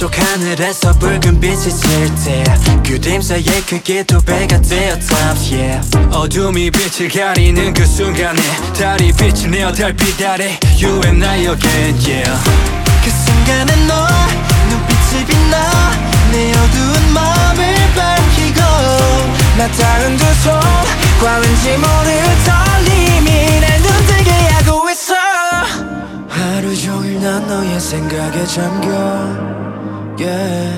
속 하늘에서 붉은 빛이 칠때 그림 사이에 크게 두 배가 되어 top yeah. 어둠이 빛을 가리는 그 순간에 달이 빛이 내어 달빛 아래 You and I again yeah. 그 순간에 너 눈빛이 빛나 내 어두운 마음을 밝히고 맞닿은 두 손 과왠지 모를 떨림이 날 눈뜨게 하고 있어. 하루 종일 난 너의 생각에 잠겨 yeah.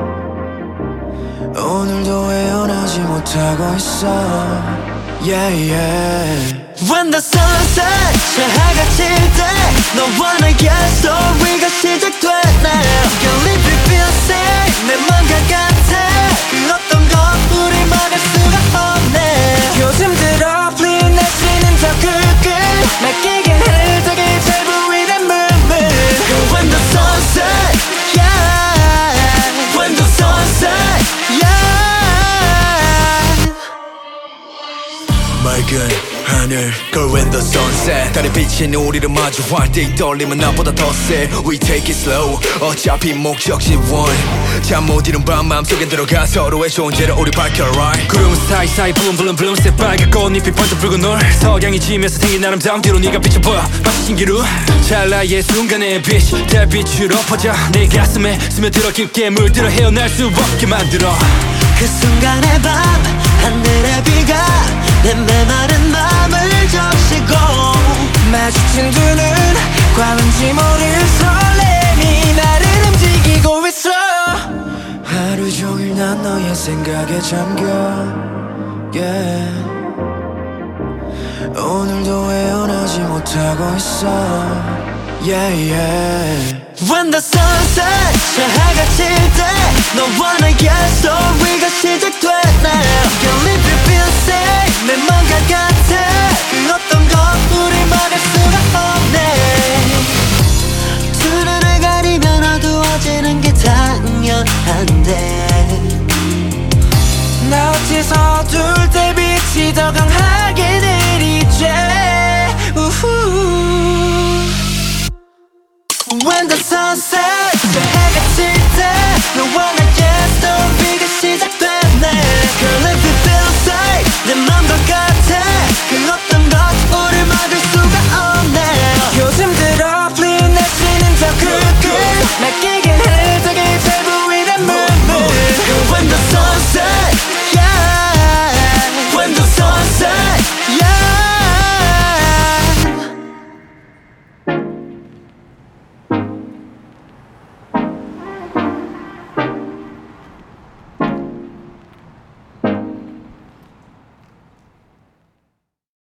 오늘도 헤어나지 못하고 있어 yeah, yeah. When the sun sets 해가 질 때 너와 나의 스토리가 시작돼 now Your lips feel safe 내 맘과 같아 그 어떤 것 우리 막을 수가 없네 요즘 들어 풀린 날씨는 더 굵게 맡기게 흘러게 잘 보이는 movement When the sun sets yeah When the sun sets yeah 맑은 하늘 Girl when the sun set 달이 비친 우리를 마주할 때 이 떨림은 나보다 더세 We take it slow 어차피 목적지 one 잠 못 이룬 밤 마음속에 들어가 서로의 존재를 우리 밝혀 right 구름 사이사이 블룸블룸블룸 새빨간 꽃잎이 번쩍 붉은 널 석양이 지면서 생긴 아름다움 뒤로 네가 비춰 보여 마치 신기루 찰나의 순간의 빛 달빛으로 퍼져 내 가슴에 스며들어 깊게 물들어 헤어날 수 없게 만들어 그 순간의 밤 하늘의 비가 내 메마른 맘을 적시고 마주친 두 눈 과왠지 모를 설렘이 나를 움직이고 있어. 하루 종일 난 너의 생각에 잠겨 yeah. 오늘도 헤어나지 못하고 있어 yeah, yeah. When the sun sets 해가 질 때 너와 나의 스토리가 시작돼 now Your lips feel safe 내 맘과 같아 그 어떤 것 우리 막을 수가 없네 두 눈을 가리면 어두워지는 게 당연한데 나 어째서 어두울 때 빛이 더 강하게 내리쬐 When the sun sets